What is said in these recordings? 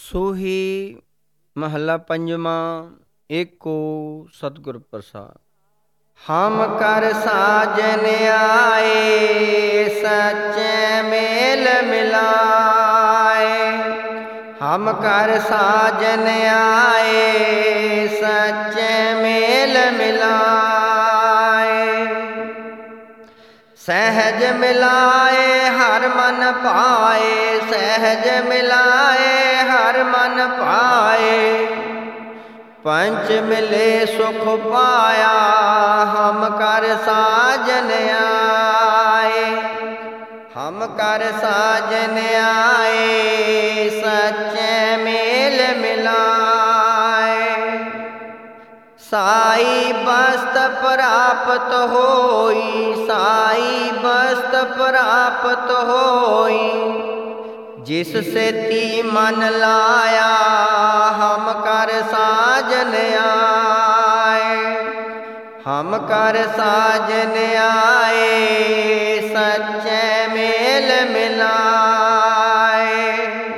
ਸੋਹੀ ਮਹੱਲਾ ਪੰਜਵਾਂ। ਏਕੋ ਸਤਿਗੁਰ ਪ੍ਰਸਾਦਿ। ਹਮ ਕਰ ਸਾਜਨ ਆਏ, ਸੱਚੇ ਮੇਲ ਮਿਲਾਏ। ਹਮ ਕਰ ਸਾਜਨ ਆਏ, ਸੱਚੇ ਮੇਲ ਮਿਲਾਏ। ਸਹਿਜ ਮਿਲਾਏ ਹਰ ਮਨ ਭਾਏ, ਸਹਿਜ ਮਿਲਾਏ ਹਰ ਮਨ ਭਾਏ। ਪੰਚ ਮਿਲੇ ਸੁਖ ਪਾਇਆ, ਹਮ ਕਰ ਸਾਜਨ ਆਏ। ਹਮ ਕਰ ਸਾਜਨ ਆਏ, ਸੱਚੇ ਮੇਲ ਮਿਲਾਏ। ਸਾਈ ਬਸਤ ਪ੍ਰਾਪਤ ਹੋਈ, ਸਾਈ ਬਸਤ ਪ੍ਰਾਪਤ ਹੋਈ। ਜਿਸ ਸੇਤੀ ਮਨ ਲਾਇਆ, ਹਮ ਕਰ ਸਾਜਨ ਆਏ। ਹਮ ਕਰ ਸਾਜਨ ਆਏ, ਸੱਚੇ ਮੇਲ ਮਿਲਾਏ।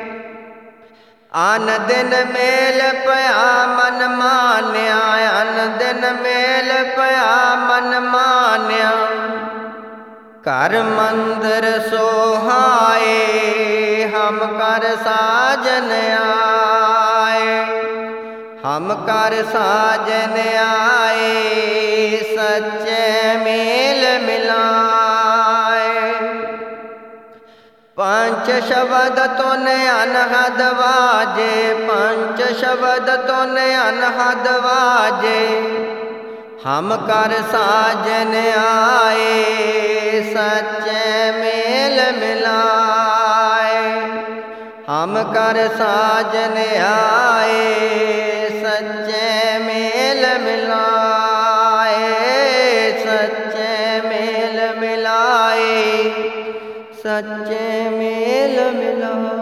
ਅਨ ਦਿਨ ਮੇਲ ਪਿਆ ਮਨ ਮਾਨਿਆ, ਅਨ ਦਿਨ ਮੇਲ ਪਿਆ ਮਨ ਮਾਨਿਆ। ਘਰ ਮੰਦਰ ਸੋਹਾਏ, ਹਮ ਕਰ ਸਾਜਨ ਆਏ। ਹਮ ਕਰ ਸਾਜਨ ਆਏ, ਸੱਚੇ ਮੇਲ ਮਿਲਾਏ। ਪੰਚ ਸ਼ਬਦ ਤੁਨ ਅਨਹਦ ਵਾਜੇ, ਪੰਚ ਸ਼ਬਦ ਤੁਨ ਅਨਹਦ ਵਾਜੇ। ਹਮ ਕਰ ਸਾਜਨ ਆਏ, ਸੱਚੇ ਮੇਲ ਮਿਲਾਏ। ਹਮ ਕਰ ਸਾਜਨ ਆਏ, ਸੱਚੇ ਮੇਲ ਮਿਲਾਏ। ਸੱਚੇ ਮੇਲ ਮਿਲਾਏ, ਸੱਚੇ ਮੇਲ ਮਿਲਾਏ।